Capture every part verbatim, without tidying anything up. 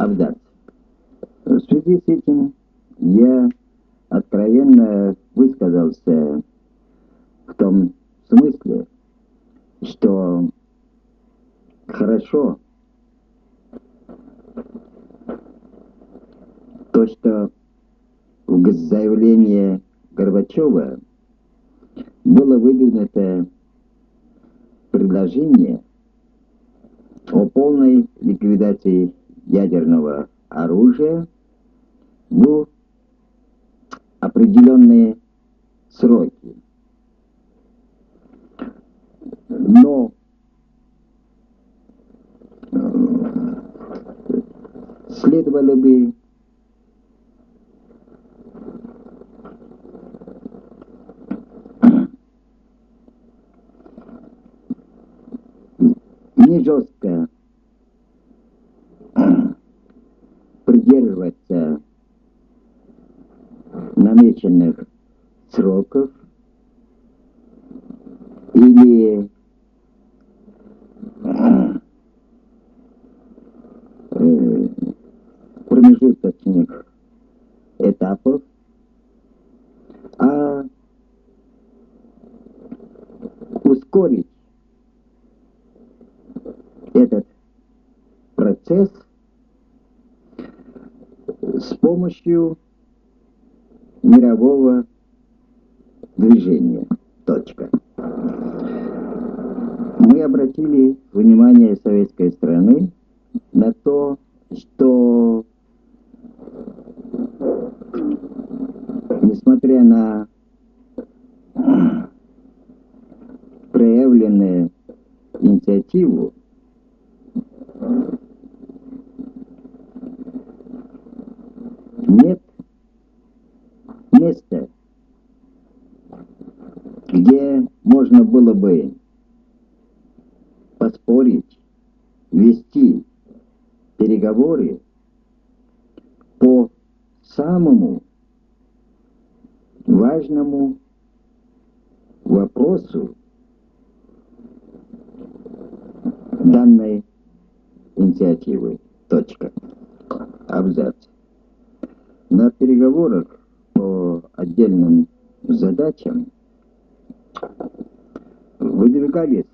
абзац. В связи с этим я откровенно высказался в том смысле, что хорошо то, что в заявлении Горбачева было выдвинуто предложение о полной ликвидации ядерного оружия в определенные сроки. Но следовало бы не жестко придерживаться намеченных сроков или э, промежуточных этапов, а ускорить этот процесс с помощью мирового движения. Точка. Мы обратили внимание советской страны на то, что несмотря на проявленную инициативу, нет места, где можно было бы поспорить, вести переговоры по самому важному вопросу данной инициативы. Точка. Абзац. На переговорах по отдельным задачам выдвигались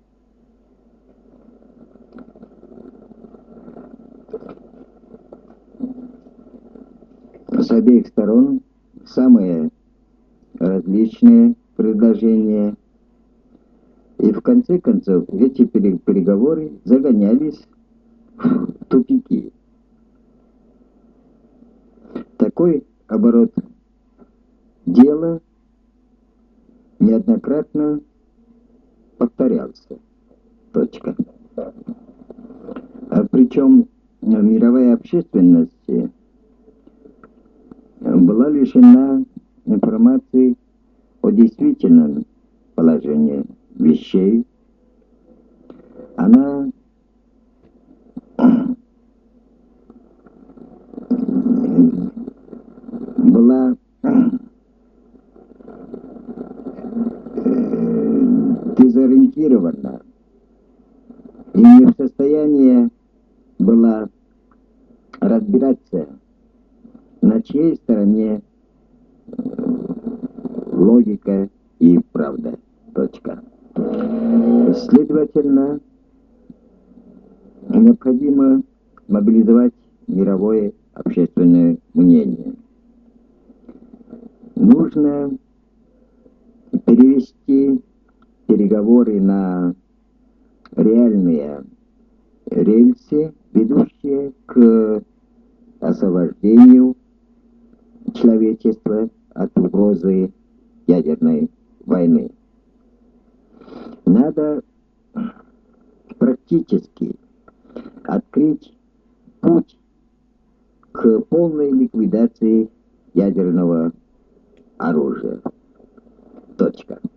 с обеих сторон самые различные предложения, и в конце концов эти переговоры загонялись в тупики. Такой оборот дела неоднократно повторялся. Точка. А причем мировая общественность была лишена информации о действительном положении вещей. Она была дезориентирована и не в состоянии была разбираться, на чьей стороне логика и правда. Точка. Следовательно, необходимо мобилизовать мировое общественное мнение. Нужно перевести переговоры на реальные рельсы, ведущие к освобождению человечества от угрозы ядерной войны. Надо практически открыть путь к полной ликвидации ядерного оружия. Точка.